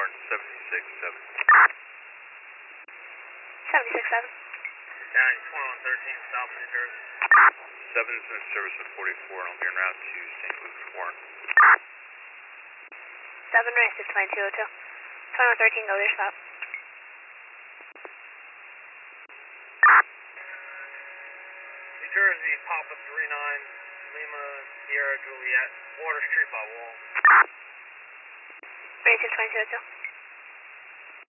Warren, 76-7. 76-7. County 2113, South New Jersey. 7's in service with 44, and I'll be en route to St. Luke's, Warren. 7 race to 2202. 2113, go to your stop. New Jersey, Papa 39, Lima, Sierra, Juliet, Water Street by Wall. Race to 2202.